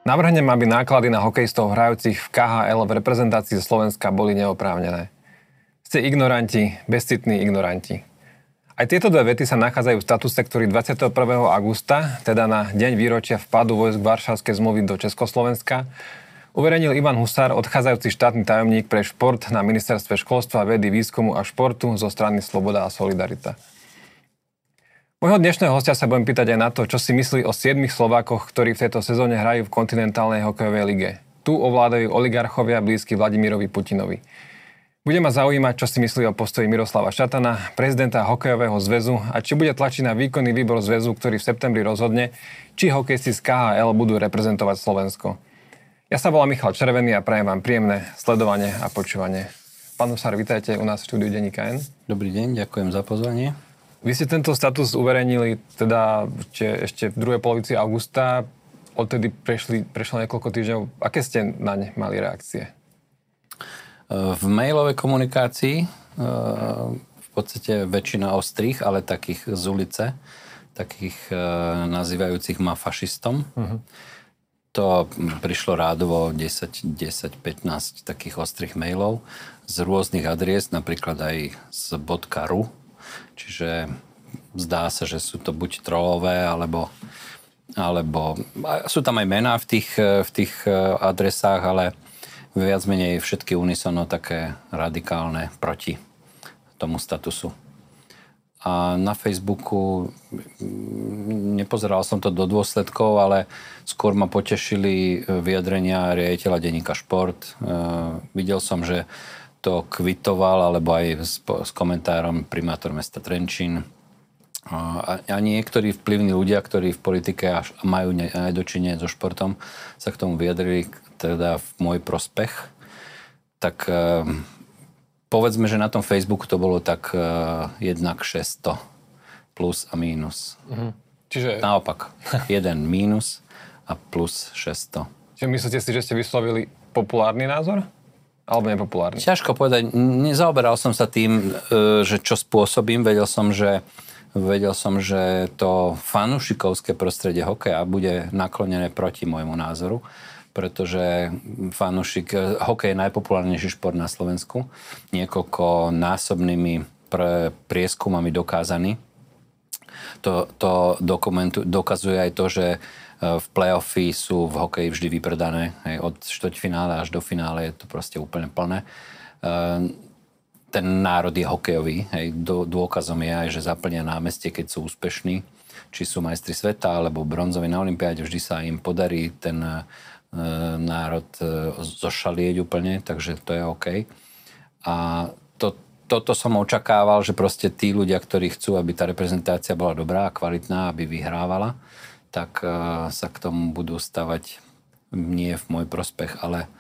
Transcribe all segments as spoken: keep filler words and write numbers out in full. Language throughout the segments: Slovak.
Navrhnem, aby náklady na hokejistov hrajúcich v ká há el v reprezentácii Slovenska boli neoprávnené. Ste ignoranti, bezcitní ignoranti. Aj tieto dve vety sa nachádzajú v statuse, ktorý dvadsiateho prvého augusta, teda na deň výročia vpadu vojsk Varšavskej zmluvy do Československa, uverejnil Ivan Husár, odchádzajúci štátny tajomník pre šport na ministerstve školstva, vedy, výskumu a športu zo strany Sloboda a Solidarita. Môjho dnešného hostia sa budem pýtať aj na to, čo si myslí o siedmich Slovákoch, ktorí v tejto sezóne hrajú v kontinentálnej hokejovej lige. Tu ovládajú oligarchovia blízky Vladimirovi Putinovi. Bude ma zaujímať, čo si myslí o postoji Miroslava Šatana, prezidenta hokejového zväzu, a či bude tlačiť na výkonný výbor zväzu, ktorý v septembri rozhodne, či hokejisti z ká há el budú reprezentovať Slovensko. Ja sa volám Michal Červený a prajem vám príjemné sledovanie a počúvanie. Pán Husár, vítajte u nás v štúdiu denníka N. Dobrý deň, ďakujem za pozvanie. Vy ste tento status uverejnili teda ešte v druhej polovici augusta. Odtedy prešli, prešlo niekoľko týždňov. Aké ste na ne mali reakcie? V mailovej komunikácii v podstate väčšina ostrých, ale takých z ulice, takých nazývajúcich ma fašistom. Uh-huh. To prišlo rádovo desať, desať, pätnásť takých ostrých mailov z rôznych adries, napríklad aj z .ru. Čiže zdá sa, že sú to buď trollové, alebo, alebo sú tam aj mená v tých, v tých adresách, ale viac menej všetky unisono také radikálne proti tomu statusu. A na Facebooku nepozeral som to do dôsledkov, ale skôr ma potešili vyjadrenia riaditeľa denníka Šport. E, videl som, že to kvitoval, alebo aj s, s komentárom primátor mesta Trenčín. A, a niektorí vplyvní ľudia, ktorí v politike až majú ne, aj dočinenie so športom, sa k tomu vyjadrili teda v môj prospech. Tak e, povedzme, že na tom Facebooku to bolo tak e, jednak šesťsto plus a mínus. Mhm. Čiže... Naopak, jeden mínus a plus šesťsto. Čiže myslíte si, že ste vyslovili populárny názor? Alebo nepopulárny? Ťažko povedať. Nezaoberal som sa tým, že čo spôsobím. Vedel som, že, vedel som, že to fanúšikovské prostredie hokeja bude naklonené proti môjmu názoru, pretože fanúšik, hokej je najpopulárnejší šport na Slovensku. Niekoľko násobnými pre, prieskumami dokázaný. To, to dokumentu, dokazuje aj to, že v play-offy sú v hokeji vždy vypredané. Hej, od štvrťfinále až do finále je to proste úplne plné. Ten národ je hokejový. Hej, dôkazom je aj, že zaplnia námestie, keď sú úspešní. Či sú majstri sveta, alebo bronzoví na olympiáde, vždy sa im podarí ten národ zošalieť úplne, takže to je OK. A to, toto som očakával, že proste tí ľudia, ktorí chcú, aby tá reprezentácia bola dobrá a kvalitná, aby vyhrávala, tak uh, sa k tomu budú stavať nie v môj prospech, ale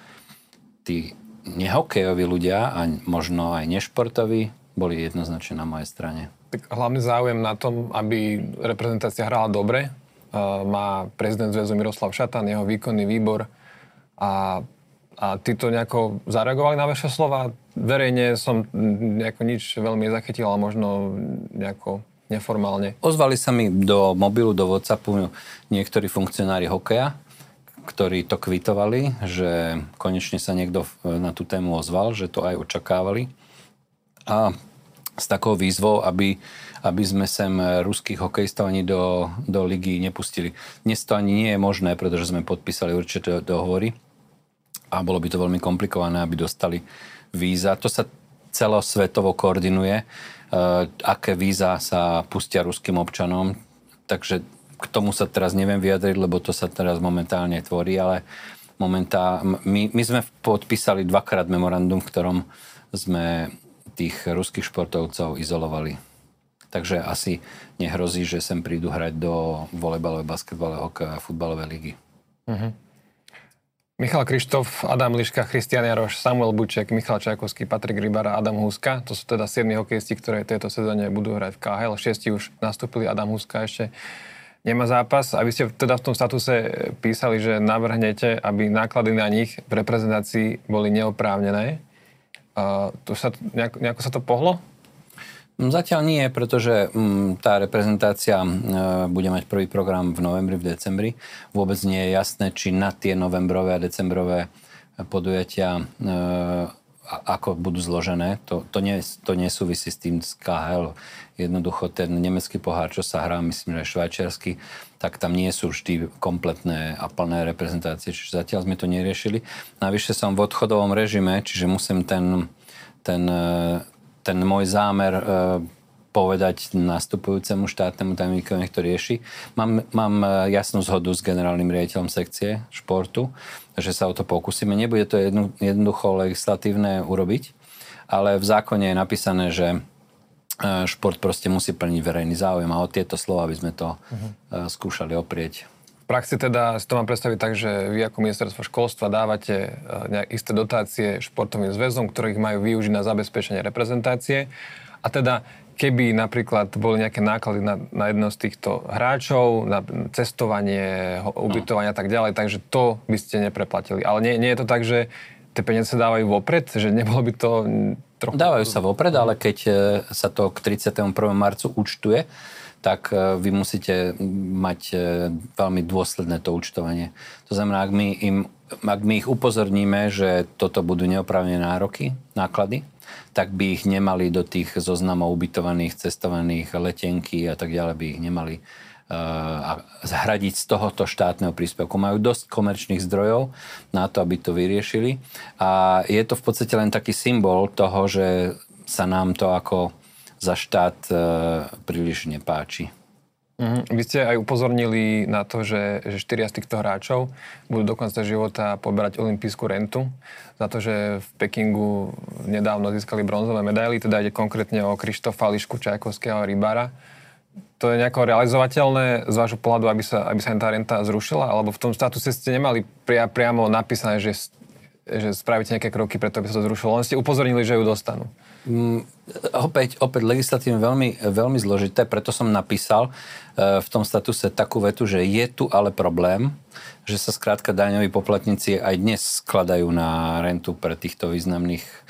tí nehokejoví ľudia a možno aj nešportoví boli jednoznačne na mojej strane. Tak hlavný záujem na tom, aby reprezentácia hrala dobre, uh, má prezident zväzu Miroslav Šatan, jeho výkonný výbor a, a tí to nejako zareagovali na vaše slova. Verejne som nejako nič veľmi nezachytil, ale možno nejako neformálne. Ozvali sa mi do mobilu, do WhatsAppu niektorí funkcionári hokeja, ktorí to kvitovali, že konečne sa niekto na tú tému ozval, že to aj očakávali. A s takou výzvou, aby, aby sme sem ruských hokejistov ani do, do ligy nepustili. Dnes to ani nie je možné, pretože sme podpísali určité dohovory a bolo by to veľmi komplikované, aby dostali víza. To sa celosvetovo koordinuje, Uh, aké víza sa pustia ruským občanom. Takže k tomu sa teraz neviem vyjadriť, lebo to sa teraz momentálne tvorí, ale momentá, my, my sme podpísali dvakrát memorandum, v ktorom sme tých ruských športovcov izolovali. Takže asi nehrozí, že sem prídu hrať do volejbalovej, basketbalovej, hokejovej a futbalovej ligy. Uh-huh. Michal Krištof, Adam Liška, Christian Jaroš, Samuel Buček, Michal Čajkovský, Patrik Rybar a Adam Huska. To sú teda siedmi hokejisti, ktoré v tejto sezóne budú hrať v ká há el. Šiesti už nastúpili, Adam Huska ešte nemá zápas. A vy ste teda v tom statuse písali, že navrhnete, aby náklady na nich v reprezentácii boli neoprávnené. Uh, to sa, nejako, nejako sa to pohlo? Zatiaľ nie, pretože mm, tá reprezentácia e, bude mať prvý program v novembri, v decembri. Vôbec nie je jasné, či na tie novembrové a decembrové podujatia e, ako budú zložené. To, to, nie, to nesúvisí s tým z ká há el. Jednoducho ten nemecký pohár, čo sa hrá, myslím, že švajčiarsky, tak tam nie sú vždy kompletné a plné reprezentácie. Čiže zatiaľ sme to neriešili. Navyše som v odchodovom režime, čiže musím ten... ten ten môj zámer e, povedať nastupujúcemu štátnemu tajomníkovi, nech to rieši. Mám, mám jasnú zhodu s generálnym riaditeľom sekcie športu, že sa o to pokúsime. Nebude to jedno, jednoducho legislatívne urobiť, ale v zákone je napísané, že šport proste musí plniť verejný záujem a o tieto slova by sme to uh-huh. skúšali oprieť. V praxi teda si to mám predstaviť tak, že vy ako ministerstvo školstva dávate nejaké isté dotácie športovým zväzom, ktorých majú využiť na zabezpečenie reprezentácie. A teda, keby napríklad boli nejaké náklady na, na jedno z týchto hráčov, na cestovanie, ubytovanie a tak ďalej, takže to by ste nepreplatili. Ale nie, nie je to tak, že tie peniaze sa dávajú vopred? Že nebolo by to trochu... Dávajú sa vopred, ale keď sa to k tridsiateho prvého marcu účtuje, tak vy musíte mať veľmi dôsledné to účtovanie. To znamená, ak my, im, ak my ich upozorníme, že toto budú neoprávnené nároky, náklady, tak by ich nemali do tých zoznamov ubytovaných, cestovaných, letenky a tak ďalej by ich nemali uh, zhradiť z tohoto štátneho príspevku. Majú dosť komerčných zdrojov na to, aby to vyriešili. A je to v podstate len taký symbol toho, že sa nám to ako za štát e, príliš nepáči. Mm, vy ste aj upozornili na to, že, že štyria z týchto hráčov budú do konca života poberať olympijskú rentu za to, že v Pekingu nedávno získali bronzové medaily, teda ide konkrétne o Krištofa Lišku, Čajkovského a Rybára. To je nejako realizovateľné z vášho pohľadu, aby sa, aby sa tá renta zrušila? Alebo v tom statuse ste nemali pria, priamo napísané, že, že spravíte nejaké kroky preto, aby sa to zrušilo? Len ste upozornili, že ju dostanú. Mm, opäť, opäť legislatívne veľmi, veľmi zložité, preto som napísal e, v tom statuse takú vetu, že je tu ale problém, že sa skrátka daňoví poplatníci aj dnes skladajú na rentu pre týchto významných e,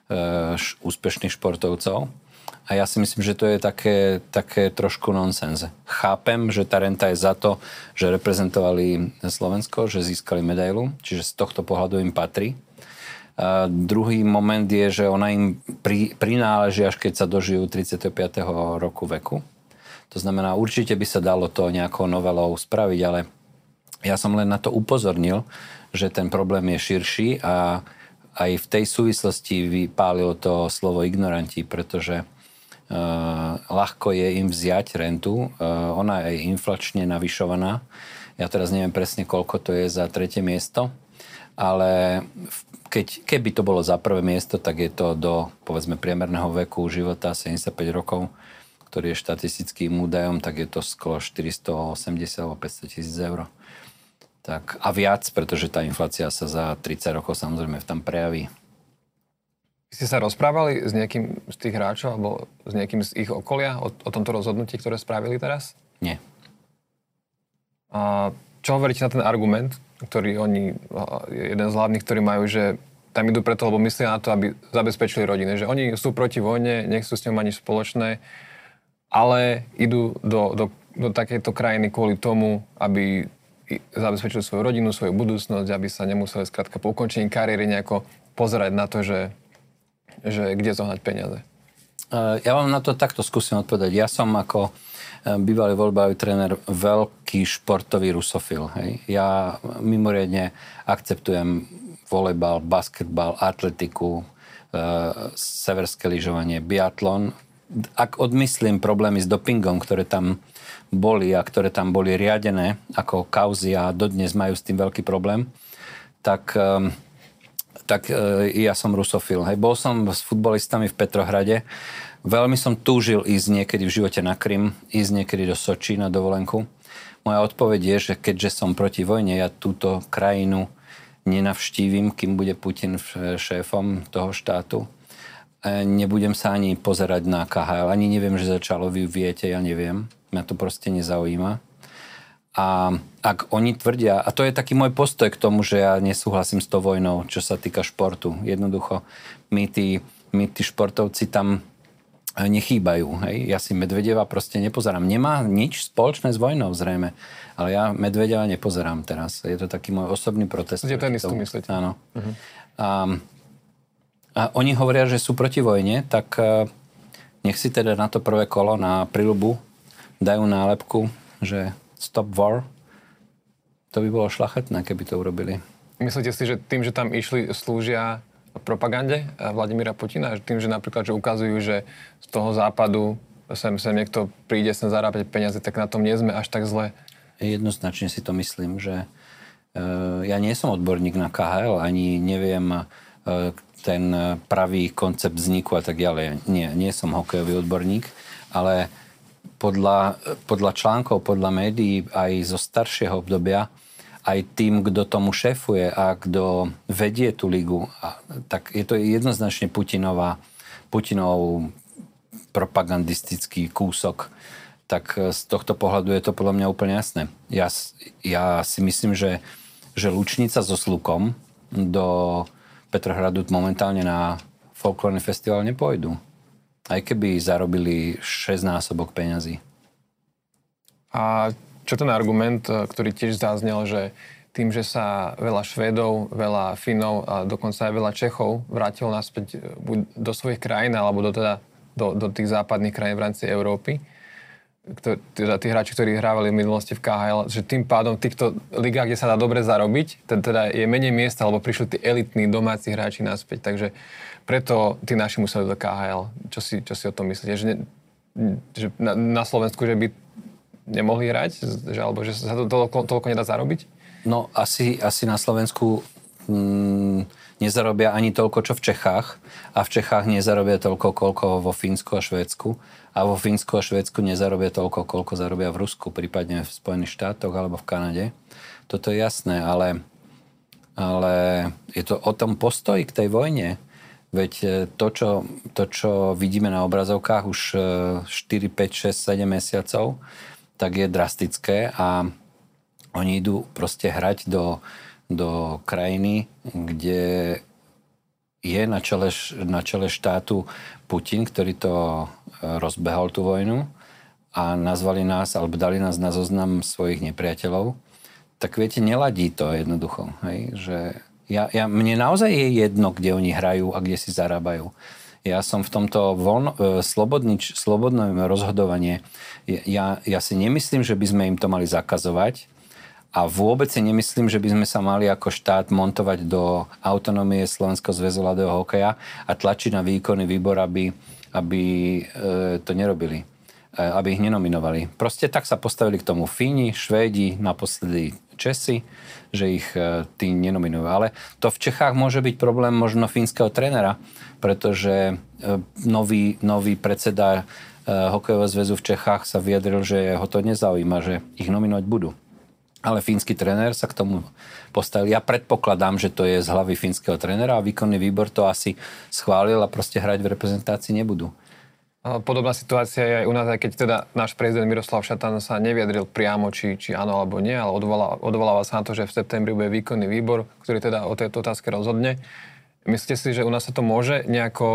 š, úspešných športovcov. A ja si myslím, že to je také, také trošku nonsens. Chápem, že tá renta je za to, že reprezentovali Slovensko, že získali medailu, čiže z tohto pohľadu im patrí. A druhý moment je, že ona im pri, prináleží, až keď sa dožijú tridsiateho piateho roku veku. To znamená, určite by sa dalo to nejakou novelou spraviť, ale ja som len na to upozornil, že ten problém je širší a aj v tej súvislosti vypálilo to slovo ignoranti, pretože uh, ľahko je im vziať rentu. Uh, ona je inflačne navyšovaná. Ja teraz neviem presne, koľko to je za tretie miesto, ale keď, keby to bolo za prvé miesto, tak je to do, povedzme, priemerného veku života sedemdesiatpäť rokov, ktorý je štatistickým údajom, tak je to skoro štyristoosemdesiat alebo päťsto tisíc eur. Tak, a viac, pretože tá inflácia sa za tridsať rokov samozrejme tam prejaví. Vy ste sa rozprávali s niekým z tých hráčov alebo s niekým z ich okolia o, o tomto rozhodnutí, ktoré spravili teraz? Nie. A čo hovoríte na ten argument, ktorý oni, jeden z hlavných, ktorí majú, že tam idú preto, lebo myslia na to, aby zabezpečili rodiny. Že oni sú proti vojne, nechcú s ňou mať nič spoločné, ale idú do, do, do takejto krajiny kvôli tomu, aby zabezpečili svoju rodinu, svoju budúcnosť, aby sa nemuseli skrátka po ukončení kariéry nejako pozerať na to, že, že kde zohnať peniaze. Ja vám na to takto skúsim odpovedať. Ja som ako bývalý voľbový tréner veľký športový rusofil. Hej. Ja mimoriadne akceptujem volejbal, basketbal, atletiku, e, severské lyžovanie, biatlon. Ak odmyslím problémy s dopingom, ktoré tam boli a ktoré tam boli riadené ako kauzy a dodnes majú s tým veľký problém, tak, e, tak e, ja som rusofil. Hej. Bol som s futbalistami v Petrohrade. Veľmi som túžil ísť niekedy v živote na Krym, ísť niekedy do Soči na dovolenku. Moja odpoveď je, že keďže som proti vojne, ja túto krajinu nenavštívim, kým bude Putin šéfom toho štátu. Nebudem sa ani pozerať na ká há el, ani neviem, že začalo, vy viete, ja neviem. Mňa to proste nezaujíma. A ak oni tvrdia, a to je taký môj postoj k tomu, že ja nesúhlasím s tou vojnou, čo sa týka športu. Jednoducho, my tí, my tí športovci tam nechýbajú. Hej? Ja si Medvedeva proste nepozerám. Nemá nič spoločné s vojnou zrejme, ale ja Medvedeva nepozerám teraz. Je to taký môj osobný protest. Je ten istý, myslíte? Áno. Uh-huh. A, a oni hovoria, že sú proti vojne, tak nech si teda na to prvé kolo, na priľubu, dajú nálepku, že stop war. To by bolo šľachetné, keby to urobili. Myslíte si, že tým, že tam išli, slúžia propagande Vladimíra Putina? Tým, že napríklad, že ukazujú, že z toho západu sem, sem niekto príde sem zarábať peniaze, tak na tom nie sme až tak zle? Jednoznačne si to myslím, že uh, ja nie som odborník na ká há el, ani neviem uh, ten pravý koncept vzniku a tak ďalej. Nie, nie som hokejový odborník, ale podľa, podľa článkov, podľa médií aj zo staršieho obdobia aj tým, kto tomu šéfuje a kto vedie tú ligu, a, tak je to jednoznačne Putinová, Putinov propagandistický kúsok. Tak z tohto pohľadu je to podľa mňa úplne jasné. Ja, ja si myslím, že, že Lučnica so Slukom do Petrohradu momentálne na folklórny festival nepôjdu. Aj keby zarobili šesťnásobok peňazí. A čo ten argument, ktorý tiež zaznel, že tým, že sa veľa Švédov, veľa Finov a dokonca aj veľa Čechov vrátilo naspäť buď do svojich krajín, alebo do, teda, do, do tých západných krajín v rámci Európy, ktor, teda tí hráči, ktorí hrávali v minulosti v ká há el, že tým pádom v týchto ligách, kde sa dá dobre zarobiť, teda je menej miesta, alebo prišli tí elitní domáci hráči naspäť. Takže preto tí naši museli do ká há el. Čo si, čo si o tom myslíte? Že, ne, že na, na Slovensku, že by nemohli hrať? Že, alebo že sa to toľko, toľko nedá zarobiť? No asi, asi na Slovensku mm, nezarobia ani toľko, čo v Čechách. A v Čechách nezarobia toľko, koľko vo Fínsku a Švédsku. A vo Fínsku a Švédsku nezarobia toľko, koľko zarobia v Rusku, prípadne v Spojených štátoch alebo v Kanade. Toto je jasné, ale, ale je to o tom postoji k tej vojne. Veď to čo, to, čo vidíme na obrazovkách už štyri, päť, šesť, sedem mesiacov, tak je drastické a oni idú proste hrať do, do krajiny, kde je na čele, na čele štátu Putin, ktorý to rozbehol tú vojnu a nazvali nás, alebo dali nás na zoznam svojich nepriateľov. Tak viete, neladí to jednoducho. Hej? Že ja, ja, mne naozaj je jedno, kde oni hrajú a kde si zarábajú. Ja som v tomto voľno, slobodný, slobodnom rozhodovanie. Ja, ja si nemyslím, že by sme im to mali zakazovať a vôbec si nemyslím, že by sme sa mali ako štát montovať do autonómie Slovenského zväzu ľadového hokeja a tlačiť na výkonný výbor, aby, aby e, to nerobili. E, aby ich nenominovali. Proste tak sa postavili k tomu Fíni, Švédi, naposledy Česi, že ich e, tí nenominujú. Ale to v Čechách môže byť problém možno fínskeho trénera, pretože nový, nový predseda hokejového zväzu v Čechách sa vyjadril, že ho to nezaujíma, že ich nominovať budú. Ale fínsky tréner sa k tomu postavil. Ja predpokladám, že to je z hlavy fínskeho trénera a výkonný výbor to asi schválil a proste hrať v reprezentácii nebudú. Podobná situácia je aj u nás, aj keď teda náš prezident Miroslav Šatan sa nevyjadril priamo, či, či áno alebo nie, ale odvoláva, odvoláva sa na to, že v septembri bude výkonný výbor, ktorý teda o tejto otázke rozhodne. Myslíte si, že u nás sa to môže nejako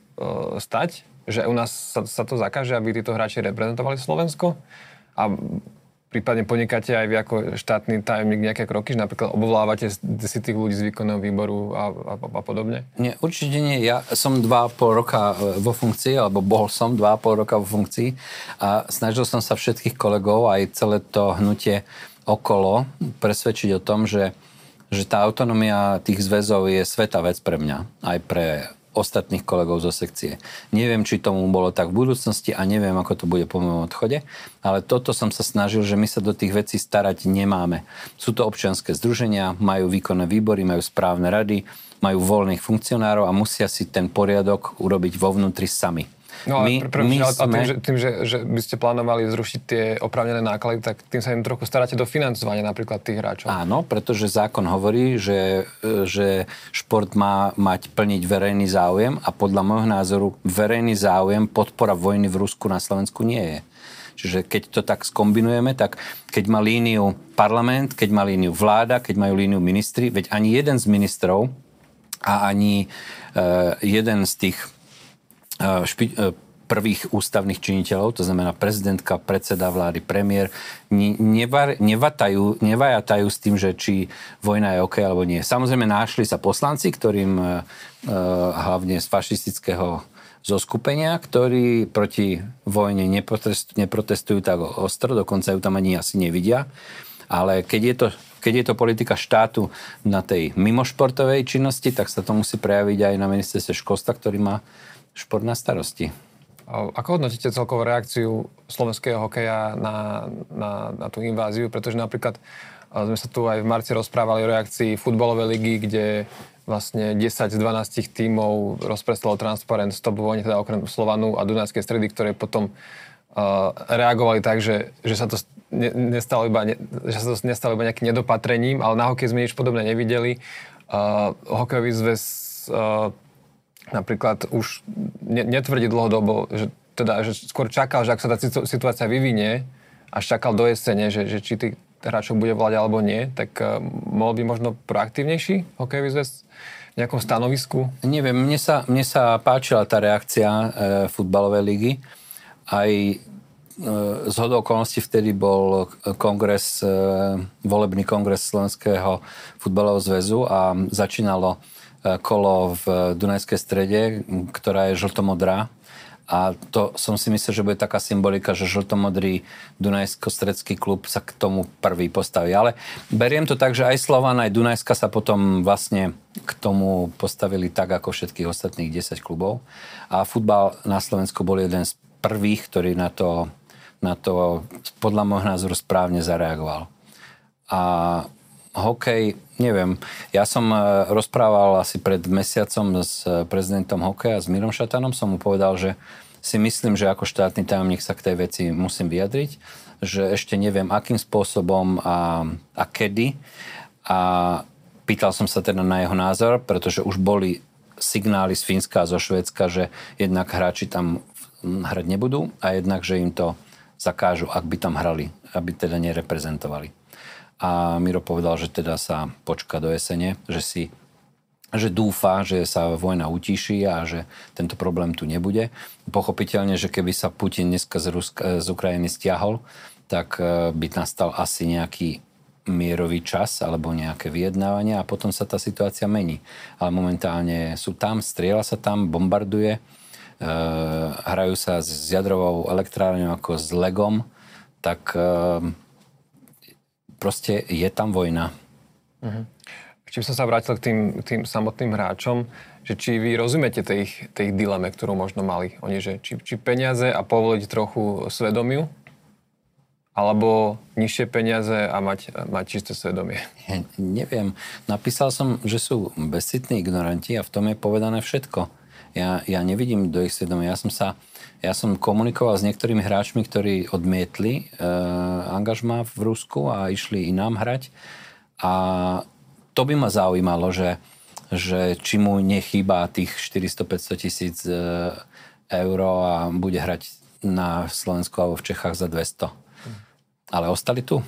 e, stať? Že u nás sa, sa to zakáže, aby títo hráči reprezentovali Slovensko? A prípadne podnikáte aj vy ako štátny tajomník nejaké kroky, že napríklad obvolávate si tých ľudí z výkonného výboru a, a, a podobne? Nie, určite nie. Ja som dva a pol roka vo funkcii, alebo bol som dva a pol roka vo funkcii a snažil som sa všetkých kolegov aj celé to hnutie okolo presvedčiť o tom, že že tá autonómia tých zväzov je svätá vec pre mňa, aj pre ostatných kolegov zo sekcie. Neviem, či tomu bolo tak v budúcnosti a neviem, ako to bude po mojom odchode, ale toto som sa snažil, že my sa do tých vecí starať nemáme. Sú to občianske združenia, majú výkonné výbory, majú správne rady, majú voľných funkcionárov a musia si ten poriadok urobiť vo vnútri sami. No ale, my, pre, pre, my ale sme... tým, že, tým že, že by ste plánovali zrušiť tie oprávnené náklady, tak tým sa im trochu staráte do financovania napríklad tých hráčov. Áno, pretože zákon hovorí, že, že šport má mať plniť verejný záujem a podľa môjho názoru verejný záujem podpora vojny v Rusku na Slovensku nie je. Čiže keď to tak skombinujeme, tak keď má líniu parlament, keď má líniu vláda, keď majú líniu ministri, veď ani jeden z ministrov a ani uh, jeden z tých špi- prvých ústavných činiteľov, to znamená prezidentka, predseda vlády, premiér, nevar, nevatajú, nevajatajú s tým, že či vojna je OK alebo nie. Samozrejme našli sa poslanci, ktorým uh, hlavne z fašistického zoskupenia, ktorí proti vojne neprotestujú, neprotestujú tak ostro, dokonca ju tam ani asi nevidia. Ale keď je to, keď je to politika štátu na tej mimošportovej činnosti, tak sa to musí prejaviť aj na ministerstve školstva, ktorý má šport na starosti. Ako hodnotíte celkovú reakciu slovenského hokeja na, na, na tú inváziu? Pretože napríklad sme sa tu aj v marci rozprávali o reakcii futbalovej ligy, kde vlastne desať z dvanástich tímov rozpreslalo transparent Stop vojne, teda okrem Slovanu a Dunajskej Stredy, ktoré potom uh, reagovali tak, že, že sa to ne, nestalo iba, ne, že sa to nestalo iba nejakým nedopatrením, ale na hokej sme nič podobné nevideli. Uh, hokejový zväz uh, napríklad už ne, netvrdí dlhodobo, že, teda, že skôr čakal, že ak sa tá situácia vyvinie, až čakal do jesene, že, že či tých hráčov bude volať alebo nie, tak uh, mohol by možno proaktívnejší hokejový zväz v nejakom stanovisku? Neviem, mne sa, mne sa páčila tá reakcia e, futbalovej ligy. Aj e, zhodou okolností vtedy bol kongres, e, volebný kongres Slovenského futbalového zväzu a začínalo e, kolo v Dunajskej Strede, ktorá je žltomodrá. A to som si myslel, že bude taká symbolika, že žltomodrý Dunajsko-stredský klub sa k tomu prvý postaví. Ale beriem to tak, že aj Slovan, aj Dunajska sa potom vlastne k tomu postavili tak, ako všetkých ostatných desať klubov. A futbal na Slovensku bol jeden z prvých, ktorý na to, na to podľa môjho názoru správne zareagoval. A hokej, neviem, ja som rozprával asi pred mesiacom s prezidentom hokeja, s Mírom Šatanom, som mu povedal, že si myslím, že ako štátny tajomník sa k tej veci musím vyjadriť, že ešte neviem, akým spôsobom a, a kedy. A pýtal som sa teda na jeho názor, pretože už boli signály z Fínska a zo Švédska, že jednak hráči tam hrať nebudú a jednak, že im to zakážu, ak by tam hrali, aby teda nereprezentovali. A Miro povedal, že teda sa počká do jesene, že si, že dúfa, že sa vojna utíši a že tento problém tu nebude. Pochopiteľne, že keby sa Putin dneska z, Ruska, z Ukrajiny stiahol, tak by nastal asi nejaký mierový čas alebo nejaké vyjednávania a potom sa tá situácia mení. Ale momentálne sú tam, strieľa sa tam, bombarduje, e, hrajú sa s jadrovou elektrárňou ako s legom, tak e, proste je tam vojna. Uh-huh. Čím som sa vrátil k tým, tým samotným hráčom, že či vy rozumiete tej, tej dileme, ktorú možno mali oni, že či, či peniaze a povoliť trochu svedomiu, alebo nižšie peniaze a mať, mať čisté svedomie? Ja neviem. Napísal som, že sú bezcitní ignoranti a v tom je povedané všetko. Ja, ja nevidím do ich svedomia. Ja som sa Ja som komunikoval s niektorými hráčmi, ktorí odmietli e, angažmá v Rusku a išli inám hrať. A to by ma zaujímalo, že, že či mu nechýba tých štyristo päťsto tisíc e, eur a bude hrať na Slovensku alebo v Čechách za dvesto. Ale ostali tu.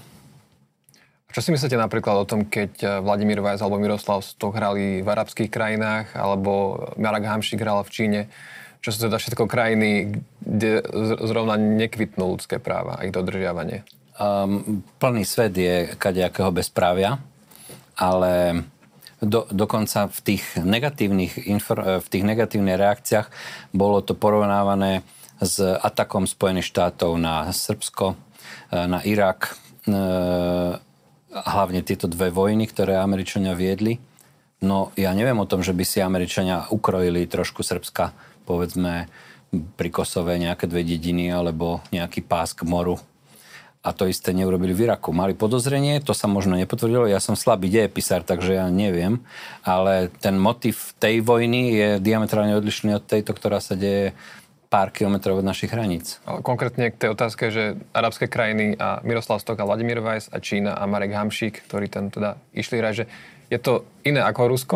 A čo si myslíte napríklad o tom, keď Vladimír Weiss alebo Miroslav Stoch hrali v arabských krajinách, alebo Marek Hamšík hral v Číne? Čo sú teda všetko krajiny, kde zrovna nekvitnú ľudské práva a ich dodržiavanie? Um, plný svet je kadejakého bezprávia, ale do, dokonca v tých negatívnych infor, v tých negatívnych reakciách bolo to porovnávané s atakom Spojených štátov na Srbsko, na Irak, hlavne tieto dve vojny, ktoré Američania viedli. No ja neviem o tom, že by si Američania ukrojili trošku Srbska, povedzme pri Kosove nejaké dve dediny alebo nejaký pás k moru. A to isté neurobili v Iraku. Mali podozrenie, to sa možno nepotvrdilo. Ja som slabý dejepisár, takže ja neviem. Ale ten motiv tej vojny je diametrálne odlišný od tejto, ktorá sa deje pár kilometrov od našich hraníc. Ale konkrétne k tej otázke, že arabské krajiny a Miroslav Stoch a Vladimír Weiss a Čína a Marek Hamšík, ktorí tam teda išli hrať, že je to iné ako Rusko?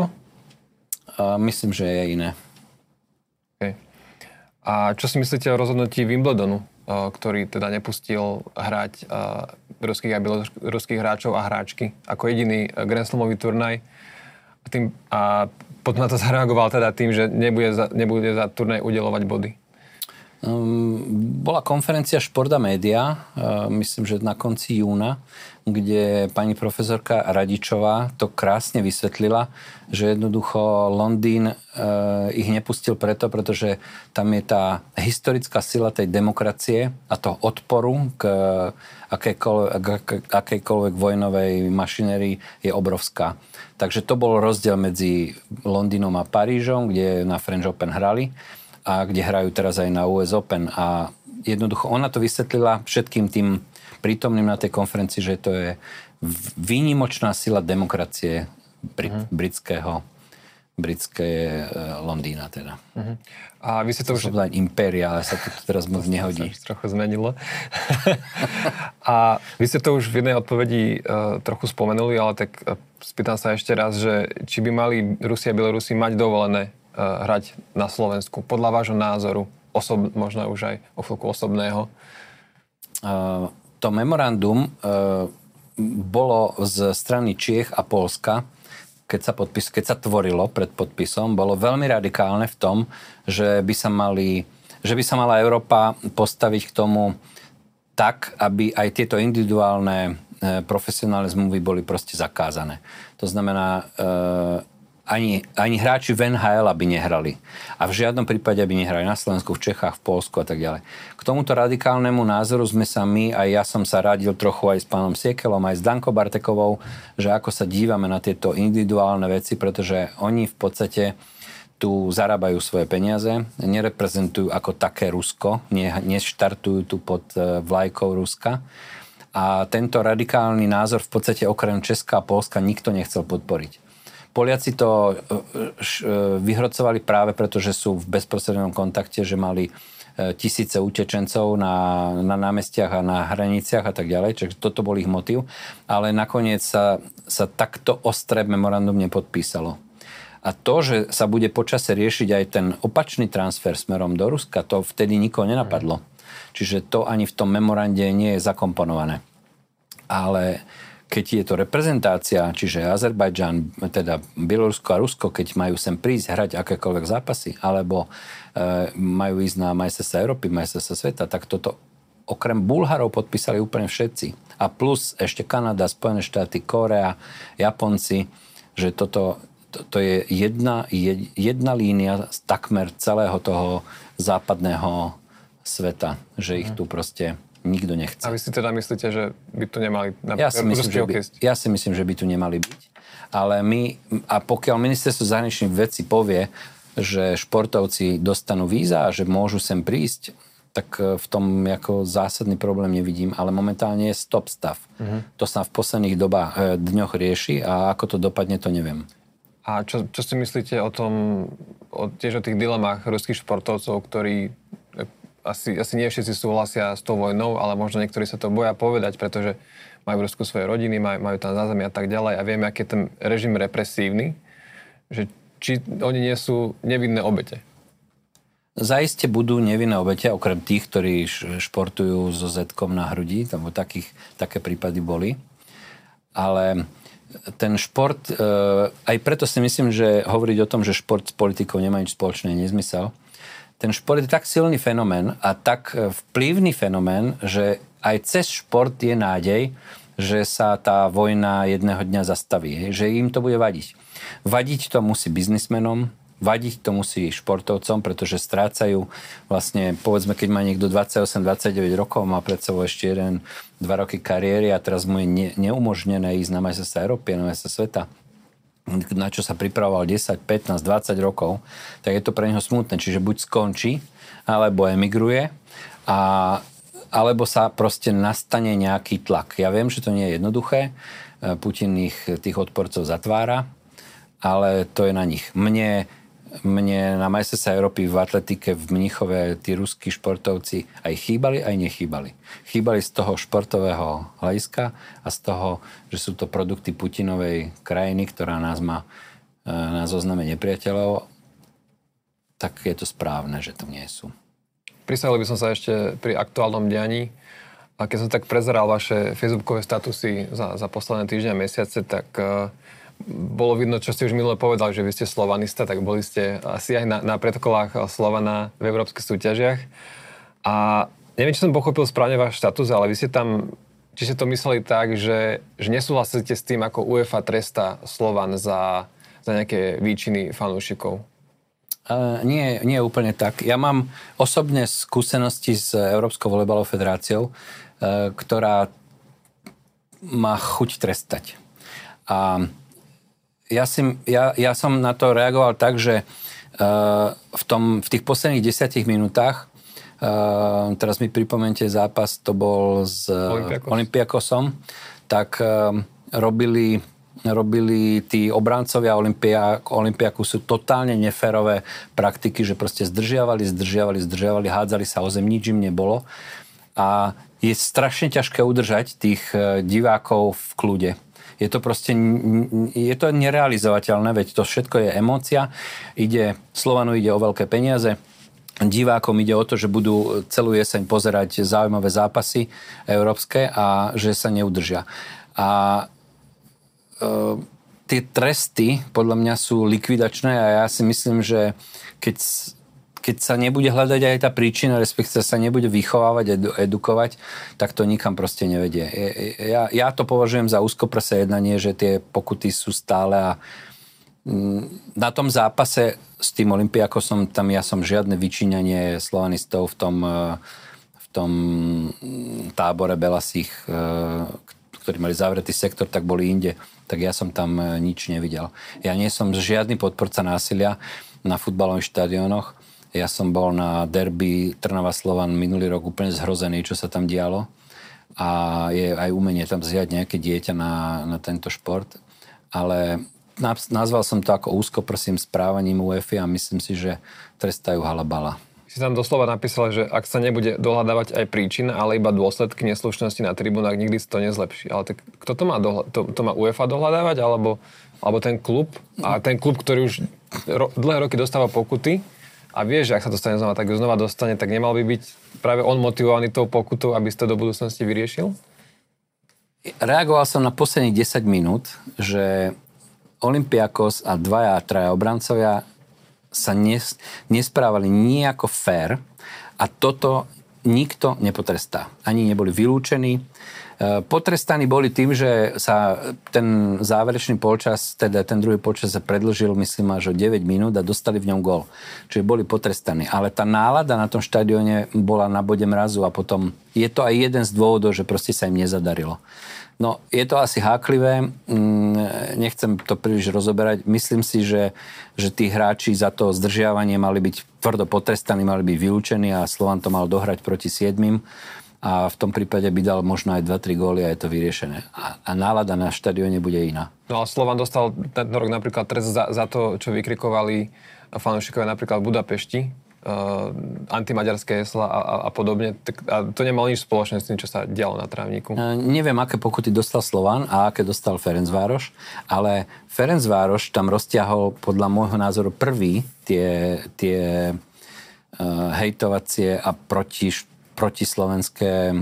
A myslím, že je iné. Okay. A čo si myslíte o rozhodnutí Wimbledonu, ktorý teda nepustil hrať ruských a bieloruských hráčov a hráčky ako jediný Grand Slamový turnaj? A, tým, a potom na to zareagoval teda tým, že nebude za, nebude za turnaj udeľovať body. Um, bola konferencia Šport a média, uh, myslím, že na konci júna, kde pani profesorka Radičová to krásne vysvetlila, že jednoducho Londýn uh, ich nepustil preto, pretože tam je tá historická sila tej demokracie a toho odporu k akejkoľvek, akejkoľvek vojnovej mašinérii je obrovská. Takže to bol rozdiel medzi Londýnom a Parížom, kde na French Open hrali a kde hrajú teraz aj na ú es Open. A jednoducho ona to vysvetlila všetkým tým prítomným na tej konferencii, že to je výnimočná sila demokracie brit- uh-huh. britského, britské Londýna teda. Uh-huh. A vy ste to, to už... Som impéria, ale sa to teraz moc nehodí. To sa trochu zmenilo. A vy ste to už v jednej odpovedi uh, trochu spomenuli, ale tak uh, spýtam sa ešte raz, že či by mali Rusi a Bielorusi mať dovolené uh, hrať na Slovensku, podľa vášho názoru, osob, možno už aj o chvíľku osobného? Uh, to memorandum uh, bolo z strany Čiech a Poľska, keď sa, podpis, keď sa tvorilo pred podpisom, bolo veľmi radikálne v tom, že by sa mali, že by sa mala Európa postaviť k tomu tak, aby aj tieto individuálne e, profesionálne zmluvy boli proste zakázané. To znamená, e, ani, ani hráči v en há el by nehrali. A v žiadnom prípade by nehrali na Slovensku, v Čechách, v Poľsku a tak ďalej. K tomuto radikálnemu názoru sme sa my, aj ja som sa radil trochu aj s pánom Siekelom, aj s Dankou Bartekovou, že ako sa dívame na tieto individuálne veci, pretože oni v podstate tu zarábajú svoje peniaze, nereprezentujú ako také Rusko, ne, neštartujú tu pod vlajkou Ruska. A tento radikálny názor v podstate okrem Česka a Poľska nikto nechcel podporiť. Poliaci to vyhrocovali práve preto, že sú v bezprostrednom kontakte, že mali tisíce utečencov na, na námestiach a na hraniciach a tak ďalej, čiže toto bol ich motív, ale nakoniec sa, sa takto ostré memorandum nepodpísalo. A to, že sa bude počase riešiť aj ten opačný transfer smerom do Ruska, to vtedy nikoho nenapadlo. Čiže to ani v tom memorande nie je zakomponované. Ale keď je to reprezentácia, čiže Azerbajdžan, teda Bielorusko a Rusko, keď majú sem prísť hrať akékoľvek zápasy, alebo e, majú ísť na majstrovstvá Európy, majstrovstvá sveta, tak toto okrem Bulharov podpísali úplne všetci. A plus ešte Kanada, Spojené štáty, Kórea, Japonci, že toto to, to je jedna, jedna línia z takmer celého toho západného sveta, že ich tu proste nikto nechce. A vy si teda myslíte, že by tu nemali... Ja si, myslím, že by, ja si myslím, že by tu nemali byť. Ale my, a pokiaľ ministerstvo zahraničných vecí povie, že športovci dostanú víza a že môžu sem prísť, tak v tom ako zásadný problém nevidím, ale momentálne je stop stav. Uh-huh. To sa v posledných dobách, dňoch rieši a ako to dopadne, to neviem. A čo, čo si myslíte o tom, o, tiež o tých dilemách ruských športovcov, ktorí Asi, asi nie všetci súhlasia s tou vojnou, ale možno niektorí sa to boja povedať, pretože majú v Rusku svoje rodiny, majú, majú tam zázemie a tak ďalej a vieme, aký je ten režim represívny, že či oni nie sú nevinné obete. Zaiste budú nevinné obete, okrem tých, ktorí športujú so zetkom na hrudi, tam takých, také prípady boli. Ale ten šport, aj preto si myslím, že hovoriť o tom, že šport s politikou nemá nič spoločné, je nezmysel. Ten šport je tak silný fenomén a tak vplyvný fenomén, že aj cez šport je nádej, že sa tá vojna jedného dňa zastaví, že im to bude vadiť. Vadiť to musí biznismenom, vadiť to musí športovcom, pretože strácajú vlastne, povedzme, keď má niekto dvadsaťosem dvadsaťdeväť rokov, má pred sebou ešte jeden, dva roky kariéry a teraz mu je ne, neumožnené ísť na majstrovstvá Európy, na majstrovstvá sveta, na čo sa pripravoval desať, pätnásť, dvadsať rokov, tak je to pre neho smutné. Čiže buď skončí, alebo emigruje, a, alebo sa proste nastane nejaký tlak. Ja viem, že to nie je jednoduché. Putin ich, tých odporcov zatvára, ale to je na nich. Mne, mne na majstrovstvá Európy v atletike v Mníchove tí ruskí športovci aj chýbali, aj nechýbali. Chýbali z toho športového hľadiska a z toho, že sú to produkty Putinovej krajiny, ktorá nás má na zozname nepriateľov, tak je to správne, že to nie sú. Pristavil by som sa ešte pri aktuálnom dianí. A keď som tak prezeral vaše facebookové statusy za, za posledné týždne a mesiace, tak uh, bolo vidno, čo ste už minule povedali, že vy ste slovanista, tak boli ste asi aj na, na predkolách Slovana v európskych súťažiach. A neviem, či som pochopil správne váš status, ale vy ste tam, či ste to mysleli tak, že, že nesúhlasíte s tým, ako UEFA trestá Slovan za, za nejaké výčiny fanúšikov? Uh, nie, nie úplne tak. Ja mám osobne skúsenosti s Európskou volejbalovou federáciou, uh, ktorá má chuť trestať. A ja, si, ja, ja som na to reagoval tak, že uh, v, tom, v tých posledných desiatich minútach, uh, teraz mi pripomente zápas, to bol s Olympiakos. Olympiakosom, tak uh, robili, robili tí obráncovia Olympia, Olympiakosu totálne neférové praktiky, že proste zdržiavali, zdržiavali, zdržiavali, hádzali sa o zem, nič im nebolo. A je strašne ťažké udržať tých divákov v kľude. Je to proste, je to nerealizovateľné, veď to všetko je emócia. Ide, Slovanu ide o veľké peniaze, divákom ide o to, že budú celú jeseň pozerať zaujímavé zápasy európske a že sa neudržia. A e, tie tresty podľa mňa sú likvidačné a ja si myslím, že keď keď sa nebude hľadať aj tá príčina, respektíve sa nebude vychovávať, edu, edukovať, tak to nikam proste nevedie. Ja, ja to považujem za úzkoprse jednanie, že tie pokuty sú stále a na tom zápase s tým Olympiakosom, tam ja som žiadne vyčíňanie slovanistov v tom, v tom tábore belasých, ktorí mali zavretý sektor, tak boli inde. Tak ja som tam nič nevidel. Ja nie som žiadny podporca násilia na futbalových štadiónoch. Ja som bol na derby Trnava-Slovan minulý rok úplne zhrozený, čo sa tam dialo. A je aj umenie tam zjať nejaké dieťa na, na tento šport. Ale nazval som to ako úzkoprsým správaním UEFA a myslím si, že trestajú halabala. Si tam doslova napísal, že ak sa nebude dohľadávať aj príčina, ale iba dôsledky neslušnosti na tribúnach, nikdy sa to nezlepší. Ale tak, kto to má, dohľa- to, to má UEFA dohľadávať, alebo, alebo ten klub? A ten klub, ktorý už ro- dlhé roky dostáva pokuty, a vie, že ak sa to stane znova, tak ju znova dostane, tak nemal by byť práve on motivovaný tou pokutou, aby si to do budúcnosti vyriešil? Reagoval som na posledných desať minút, že Olympiakos a dvaja, traja obrancovia sa nes, nesprávali nejako fair a toto nikto nepotrestá. Ani neboli vylúčení. Potrestaní boli tým, že sa ten záverečný polčas, teda ten druhý polčas sa predĺžil, myslím, až o deväť minút a dostali v ňom gól. Čiže boli potrestaní. Ale tá nálada na tom štadióne bola na bode mrazu a potom je to aj jeden z dôvodov, že proste sa im nezadarilo. No, je to asi háklivé, nechcem to príliš rozoberať. Myslím si, že, že tí hráči za to zdržiavanie mali byť tvrdo potrestaní, mali byť vylúčení a Slovan to mal dohrať proti siedmim. A v tom prípade by dal možno aj dva tri góly a je to vyriešené. A, a nálada na štadióne bude iná. No a Slovan dostal tento rok napríklad trest za, za to, čo vykrikovali fanúšikovia napríklad v Budapešti, uh, antimaďarské hesla a, a, a podobne. Tak, a to nemalo nič spoločné s tým, čo sa dialo na trávniku. Uh, neviem, aké pokuty dostal Slovan a aké dostal Ferencvároš, ale Ferencvároš tam roztiahol podľa môjho názoru prvý tie, tie uh, hejtovacie a proti protislovenské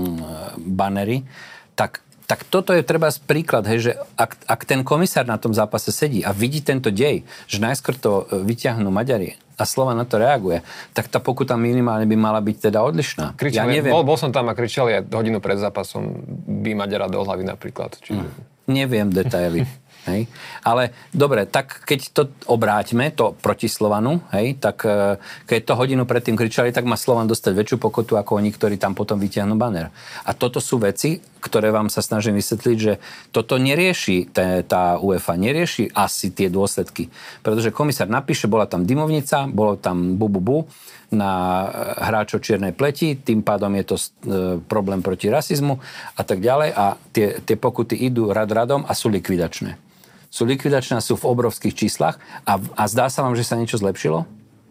banery, tak, tak toto je treba príklad, hej, že ak, ak ten komisár na tom zápase sedí a vidí tento dej, že najskôr to vyťahnú Maďari a Slovan na to reaguje, tak tá pokuta minimálne by mala byť teda odlišná. Kričali, ja neviem. Bol, bol som tam a kričali aj hodinu pred zápasom by Maďara do hlavy napríklad. Čiže... Mm, neviem detaily. Hej. Ale dobre, tak keď to obráťme, to proti Slovanu, hej, tak keď to hodinu predtým kričali, tak má Slovan dostať väčšiu pokutu ako oni, ktorí tam potom vytiahnu baner. A toto sú veci, ktoré vám sa snažím vysvetliť, že toto nerieši tá, tá UEFA, nerieši asi tie dôsledky. Pretože komisár napíše, bola tam dymovnica, bolo tam bu, bu, bu na hráčov čiernej pleti, tým pádom je to problém proti rasizmu a tak ďalej a tie, tie pokuty idú rad radom a sú likvidačné. Sú likvidačné, sú v obrovských číslach a, a zdá sa vám, že sa niečo zlepšilo?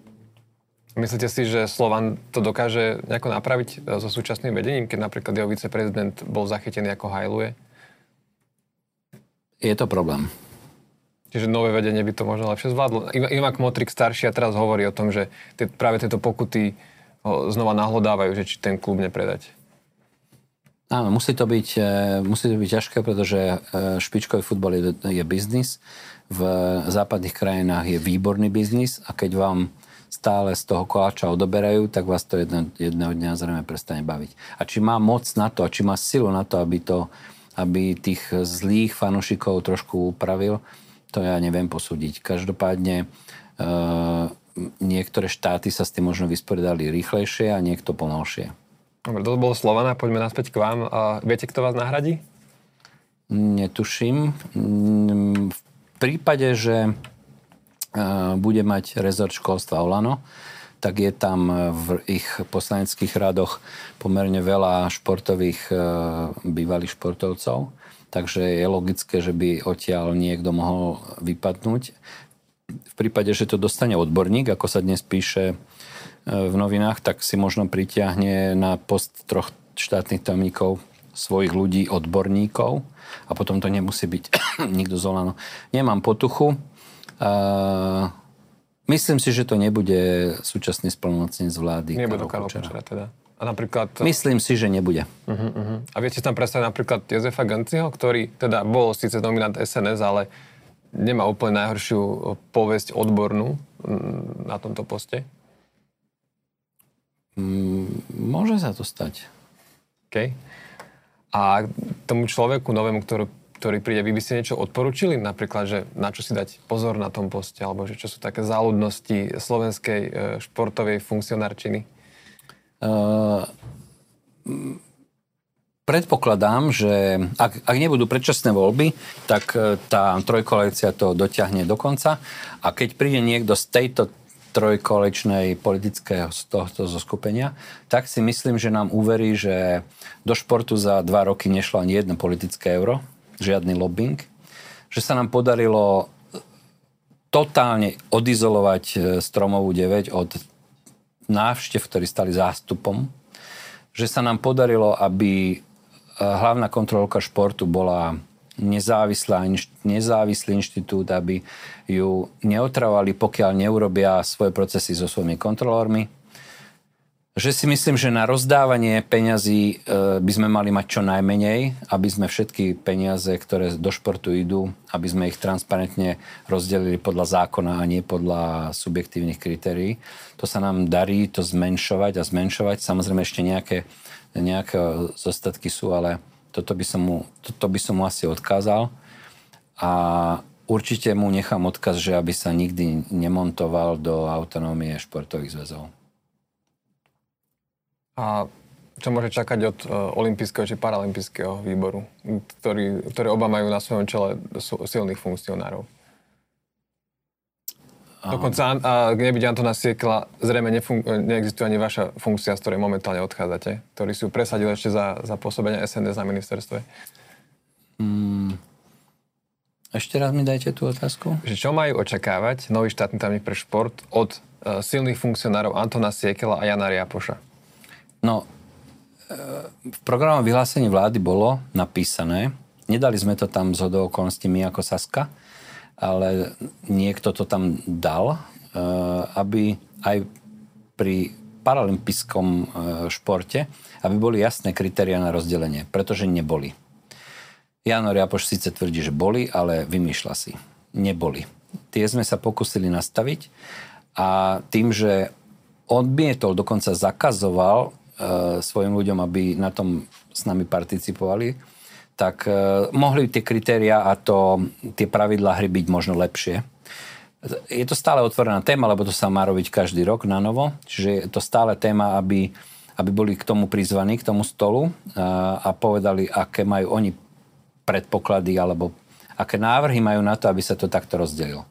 Myslíte si, že Slovan to dokáže nejako napraviť so súčasným vedením, keď napríklad jeho viceprezident bol zachytený ako hajluje? Je to problém. Čiže nové vedenie by to možno lepšie zvládlo. Ivan Kmotrík starší a teraz hovorí o tom, že tie, práve tieto pokuty ho znova nahlodávajú, že či ten klub nepredať. Áno, musí to byť, musí to byť ťažké, pretože špičkový futbal je, je biznis. V západných krajinách je výborný biznis a keď vám stále z toho koláča odoberajú, tak vás to jedno, jedného dňa zrejme prestane baviť. A či má moc na to, a či má silu na to, aby, to, aby tých zlých fanúšikov trošku upravil, to ja neviem posúdiť. Každopádne e, niektoré štáty sa s tým možno vysporiadali rýchlejšie a niekto pomalšie. Dobre, to bolo Slovana, poďme naspäť k vám. A viete, kto vás nahradí? Netuším. V prípade, že bude mať rezort školstva Olano, tak je tam v ich poslaneckých radoch pomerne veľa športových, bývalých športovcov. Takže je logické, že by odtiaľ niekto mohol vypadnúť. V prípade, že to dostane odborník, ako sa dnes píše v novinách, tak si možno pritiahne na post troch štátnych tajomníkov svojich ľudí, odborníkov a potom to nemusí byť nikto z Olano. Nemám potuchu. Uh, myslím si, že to nebude súčasný splnomocnenec vlády. Nebude Karol Kučera teda. A napríklad... Myslím si, že nebude. Uh-huh, uh-huh. A viete si tam predstaviť napríklad Jozefa Genciho, ktorý teda bol síce nominant es en es, ale nemá úplne najhoršiu povesť odbornú na tomto poste? Mm, môže sa to stať. OK. A tomu človeku novému, ktorý ktorý príde, vy by ste niečo odporúčili? Napríklad, že na čo si dať pozor na tom poste, alebo že čo sú také záľudnosti slovenskej e, športovej funkcionárčiny? Uh, predpokladám, že ak, ak nebudú predčasné voľby, tak tá trojkoalícia to dotiahne do konca a keď príde niekto z tejto trojkoaličnej politického z tohto zoskupenia, tak si myslím, že nám uverí, že do športu za dva roky nešlo ani jedno politické euro, žiadny lobbying, že sa nám podarilo totálne odizolovať Stromovú deväť od návštev, ktorí stali zástupom, že sa nám podarilo, aby hlavná kontrolka športu bola nezávislá, nezávislý inštitút, aby ju neotravovali, pokiaľ neurobia svoje procesy so svojimi kontrolórmi. Že si myslím, že na rozdávanie peňazí by sme mali mať čo najmenej, aby sme všetky peniaze, ktoré do športu idú, aby sme ich transparentne rozdelili podľa zákona a nie podľa subjektívnych kritérií. To sa nám darí to zmenšovať a zmenšovať. Samozrejme ešte nejaké, nejaké zostatky sú, ale toto by som mu, toto by som mu asi odkázal. A určite mu nechám odkaz, že aby sa nikdy nemontoval do autonómie športových zväzov. A čo môže čakať od uh, olympijského či paralympijského výboru, ktorý, ktoré oba majú na svojom čele silných funkcionárov? Aha. Dokonca, ak nebyť Antona Siekela, zrejme nefun- neexistuje ani vaša funkcia, z ktorej momentálne odchádzate, ktorý si ju presadil ešte za, za pôsobenia es en es na ministerstve. Hmm. Ešte raz mi dajte tú otázku. Že čo majú očakávať nový štátny tajomník pre šport od uh, silných funkcionárov Antona Siekela a Jana Riapoša? No, v programovom vyhlásení vlády bolo napísané, nedali sme to tam zhodou okolností my ako Saska, ale niekto to tam dal, aby aj pri paralympijskom športe, aby boli jasné kritériá na rozdelenie, pretože neboli. Jano Riapoš síce tvrdí, že boli, ale vymýšľa si. Neboli. Tie sme sa pokúsili nastaviť a tým, že odmietol, dokonca zakazoval svojim ľuďom, aby na tom s nami participovali, tak uh, mohli tie kritériá a to, tie pravidlá hry byť možno lepšie. Je to stále otvorená téma, lebo to sa má robiť každý rok na novo, čiže je to stále téma, aby, aby boli k tomu prizvaní, k tomu stolu uh, a povedali, aké majú oni predpoklady alebo aké návrhy majú na to, aby sa to takto rozdelilo.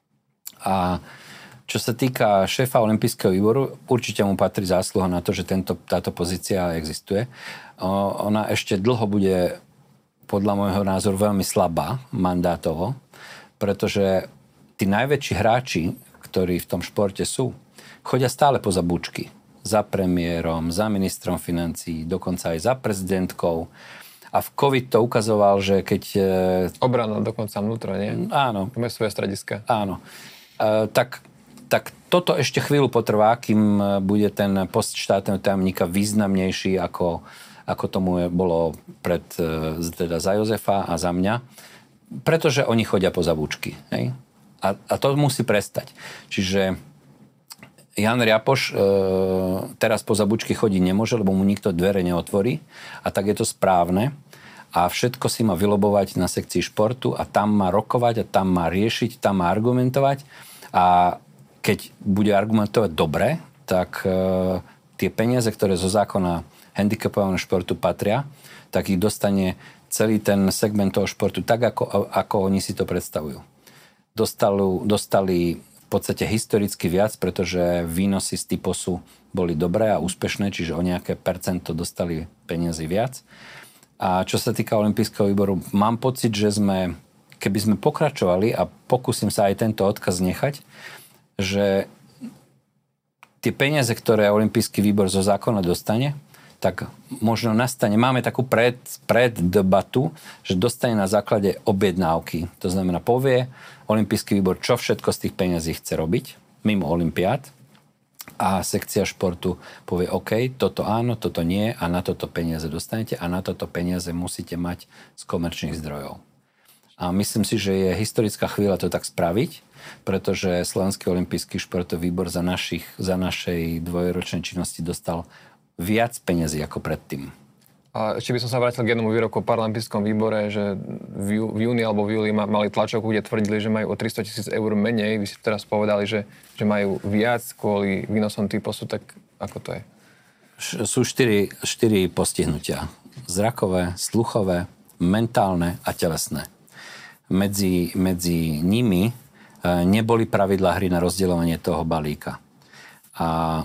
A čo sa týka šéfa olympijského výboru, určite mu patrí zásluha na to, že tento, táto pozícia existuje. O, ona ešte dlho bude, podľa môjho názoru, veľmi slabá mandátovo, pretože tí najväčší hráči, ktorí v tom športe sú, chodia stále poza bučky. Za premiérom, za ministrom financií, dokonca aj za prezidentkou. A v COVID to ukazoval, že keď... Obrana dokonca vnútro, nie? Áno. Máme svoje strediska. Áno. E, tak... tak toto ešte chvíľu potrvá, kým bude ten post štátneho tajomníka významnejší, ako, ako tomu bolo pred, teda za Jozefa a za mňa. Pretože oni chodia po zabúčky. Hej? A, a to musí prestať. Čiže Jan Riapoš e, teraz po Zabučky chodiť nemôže, lebo mu nikto dvere neotvorí. A tak je to správne. A všetko si má vylobovať na sekcii športu a tam má rokovať a tam má riešiť, tam má argumentovať. A keď bude argumentovať dobre, tak e, tie peniaze, ktoré zo zákona handicapovaného športu patria, tak ich dostane celý ten segment toho športu tak, ako, ako oni si to predstavujú. Dostali, dostali v podstate historicky viac, pretože výnosy z typosu boli dobré a úspešné, čiže o nejaké percento dostali peniazy viac. A čo sa týka olympijského výboru, mám pocit, že sme, keby sme pokračovali, a pokúsim sa aj tento odkaz nechať, že tie peniaze, ktoré olympijský výbor zo zákona dostane, tak možno nastane, máme takú pred, preddebatu, že dostane na základe objednávky. To znamená, povie olympijský výbor, čo všetko z tých peniazí chce robiť, mimo olympiád, a sekcia športu povie, OK, toto áno, toto nie, a na toto peniaze dostanete a na toto peniaze musíte mať z komerčných zdrojov. A myslím si, že je historická chvíľa to tak spraviť, pretože Slovenský olympijský športový výbor za, našich, za našej dvojročnej činnosti dostal viac peniazy ako predtým. A ešte by som sa vrátil k jednomu výroku o Paralympijskom výbore, že v, jú, v júni alebo v júli mali tlačovku, kde tvrdili, že majú o tristotisíc eur menej. Vy ste teraz povedali, že, že majú viac kvôli výnosom typosu, tak ako to je? Sú štyri, štyri postihnutia. Zrakové, sluchové, mentálne a telesné. Medzi, medzi nimi neboli pravidlá hry na rozdeľovanie toho balíka. A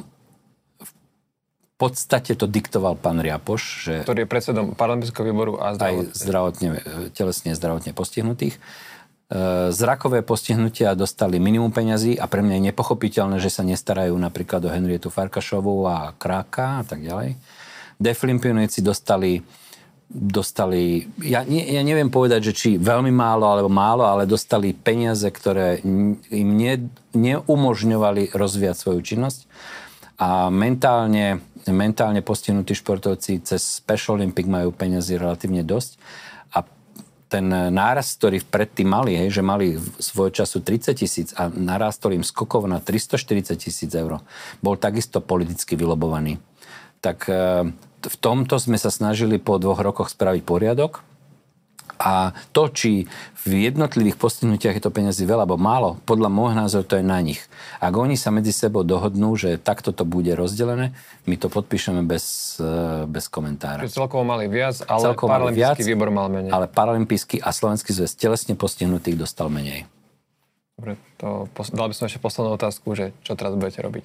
v podstate to diktoval pán Riapoš, že... Ktorý je predsedom Paralympijského výboru a zdravotne. Aj zdravotne, telesne zdravotne postihnutých. Zrakové postihnutia dostali minimum peňazí a pre mňa je nepochopiteľné, že sa nestarajú napríklad o Henrietu Farkašovú a Kráka a tak ďalej. Deaflimpujúci dostali dostali, ja, ne, ja neviem povedať, že či veľmi málo alebo málo, ale dostali peniaze, ktoré im ne, neumožňovali rozvíjať svoju činnosť. A mentálne, mentálne postihnutí športovci cez Special Olympic majú peniazy relatívne dosť. A ten nárast, ktorý predtým mali, hej, že mali svojho času tridsať tisíc a narástol im skokov na tristoštyridsať tisíc eur, bol takisto politicky vylobovaný. Tak v tomto sme sa snažili po dvoch rokoch spraviť poriadok. A to, či v jednotlivých postihnutiach je to peniazy veľa alebo málo, podľa môjho názoru to je na nich. Ak oni sa medzi sebou dohodnú, že takto to bude rozdelené, my to podpíšeme bez, bez komentára. Čiže celkovo mali viac, ale Paralympijský výbor mal menej. Ale Paralympijský a Slovenský zväz telesne postihnutých dostal menej. Dobre, to dal by som ešte poslednú otázku, že čo teraz budete robiť?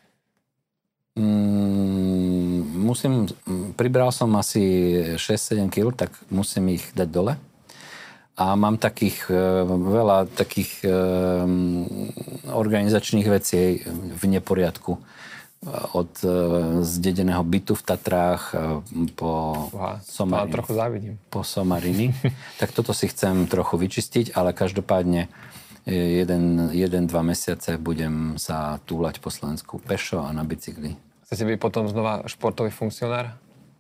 Mm, musím, pribral som asi šesť sedem kíl, tak musím ich dať dole. A mám takých veľa takých organizačných vecí v neporiadku. Od zdedeného bytu v Tatrách po Uha, Somariny. trochu závidím. Po Somariny. Tak toto si chcem trochu vyčistiť, ale každopádne jeden, jeden, dva mesiace budem sa túlať po Slovensku pešo a na bicykli. Chcete byť potom znova športový funkcionár?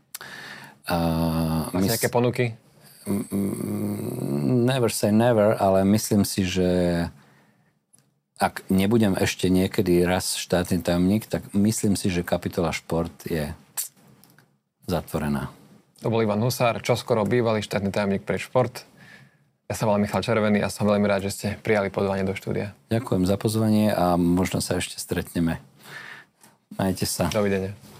Uh, Máte mys- nejaké ponuky? Never say never, ale myslím si, že ak nebudem ešte niekedy raz štátny tajomník, tak myslím si, že kapitola šport je zatvorená. To bol Ivan Husár, čoskoro bývalý štátny tajomník pre šport. Ja sa volám Michal Červený a som veľmi rád, že ste prijali pozvanie do štúdia. Ďakujem za pozvanie a možno sa ešte stretneme. Majte sa. Dovidenia.